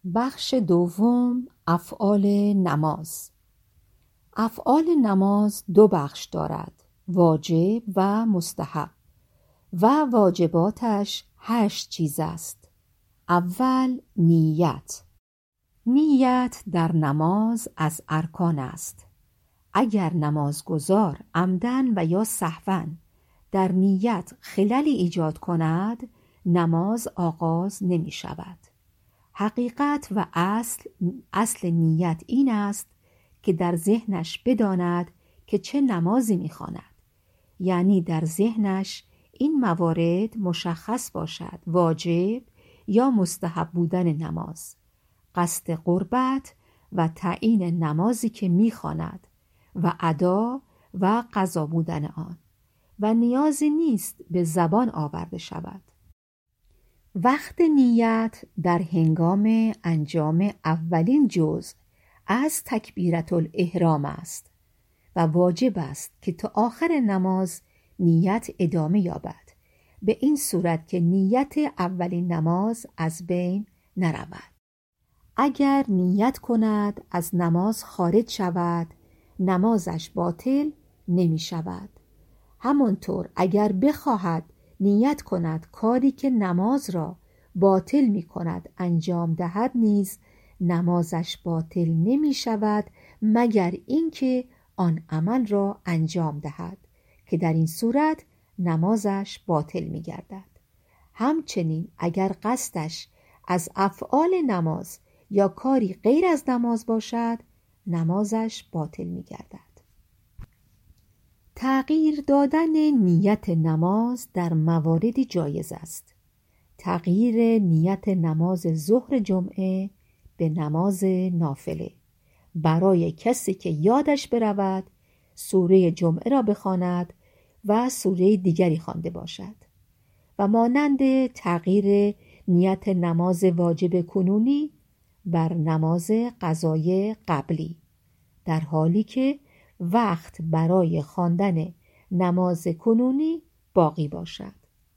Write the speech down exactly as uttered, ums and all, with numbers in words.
بخش دوم، افعال نماز. افعال نماز دو بخش دارد: واجب و مستحب، و واجباتش هشت چیز است. اول، نیت. نیت در نماز از ارکان است. اگر نمازگزار عمدن و یا سهوا در نیت خللی ایجاد کند، نماز آغاز نمی شود. حقیقت و اصل اصل نیت این است که در ذهنش بداند که چه نمازی می‌خواند، یعنی در ذهنش این موارد مشخص باشد: واجب یا مستحب بودن نماز، قصد قربت و تعیین نمازی که می‌خواند و ادا و قضا بودن آن، و نیازی نیست به زبان آورده شود. وقت نیت در هنگام انجام اولین جزء از تکبیرة الاحرام است و واجب است که تا آخر نماز نیت ادامه یابد، به این صورت که نیت اولین نماز از بین نرود. اگر نیت کند از نماز خارج شود، نمازش باطل نمی شود. همانطور اگر بخواهد نیت کند کاری که نماز را باطل می کند انجام دهد، نیز نمازش باطل نمی شود مگر اینکه آن عمل را انجام دهد، که در این صورت نمازش باطل می گردد. همچنین اگر قصدش از افعال نماز یا کاری غیر از نماز باشد، نمازش باطل می گردد. تغییر دادن نیت نماز در مواردی جایز است. تغییر نیت نماز ظهر جمعه به نماز نافله برای کسی که یادش برود سوره جمعه را بخواند و سوره دیگری خوانده باشد، و مانند تغییر نیت نماز واجب کنونی بر نماز قضای قبلی، در حالی که وقت برای خواندن نماز کنونی باقی باشد.